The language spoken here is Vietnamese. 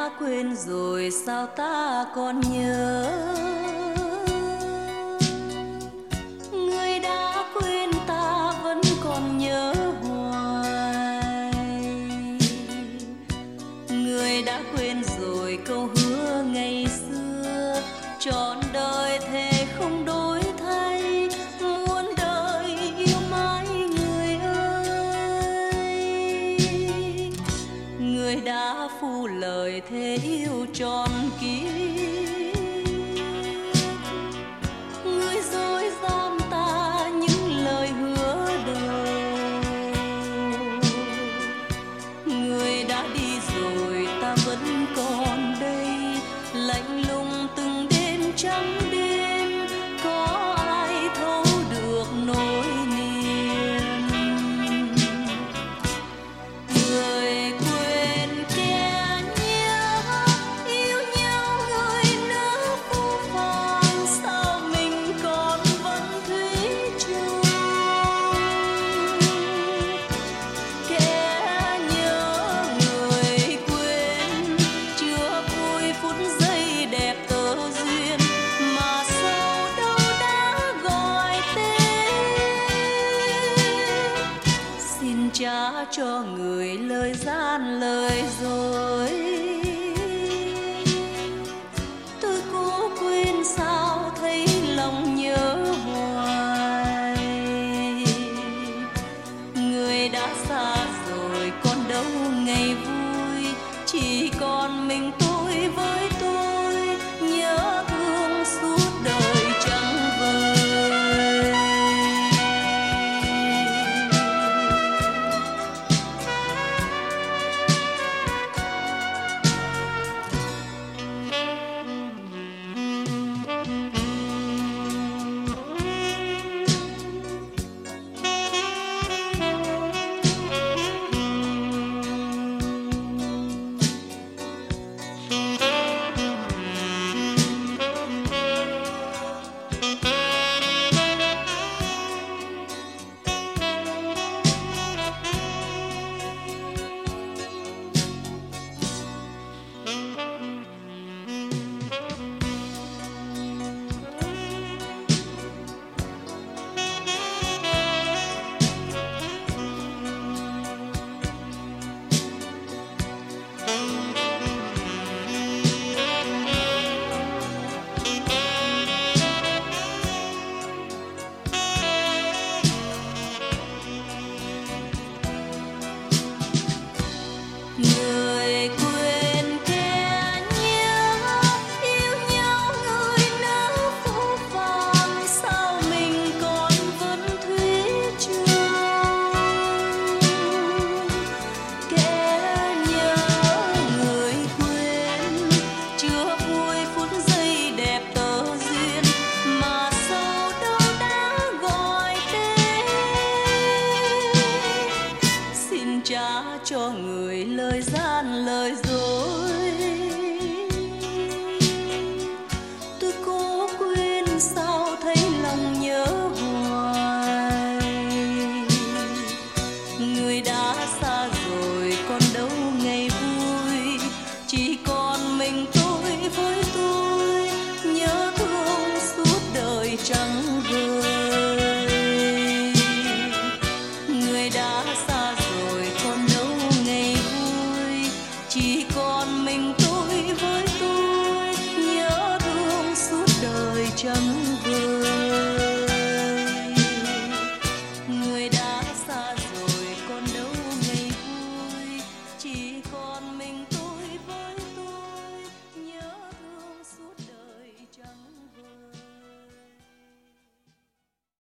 đã quên rồi sao ta còn nhớ. Người đã quên ta vẫn còn nhớ hoài. Người đã quên rồi câu hứa ngày xưa, trọn đời thề không đổi thay, muôn đời yêu mãi người ơi. Người đã phụ lời thề yêu trọn kiếp, người dối gian ta những lời hứa đầu. Người đã đi rồi ta vẫn còn đây, lạnh lùng từng đêm trắng đêm, có ai thấu được nỗi niềm. Người quên kẻ nhớ, yêu nhau người nữ phũ phàng, sao mình còn vẫn thủy chung. Kẻ nhớ người quên, chưa vui phút giây đẹp tơ duyên, mà sau đâu đã gọi tên. Xin trả cho người lời gian lời dối, tôi cố quên sao thấy lòng nhớ hoài. Người đã xa rồi còn đâu ngày vui, chỉ còn mình tôi với tôi, nhớ thương suốt đời chẳng vơi. Người quên kẻ nhớ, yêu nhau người nữ phũ phàng, sao mình còn vẫn thủy chung. Kẻ nhớ người quên, chưa vui phút giây đẹp tơ duyên, mà sau đâu đã gọi tên. Xin trả cho người lời gian lời dối, tôi cố quên sao thấy lòng nhớ hoài. Người đã xa rồi còn đâu ngày vui, chỉ còn mình tôi với tôi, nhớ thương suốt đời chẳng vơi. Người đã xa rồi còn đâu ngày vui, chỉ còn mình tôi với tôi, nhớ thương suốt đời chẳng vơi. Người đã xa rồi còn đâu ngày vui, chỉ còn mình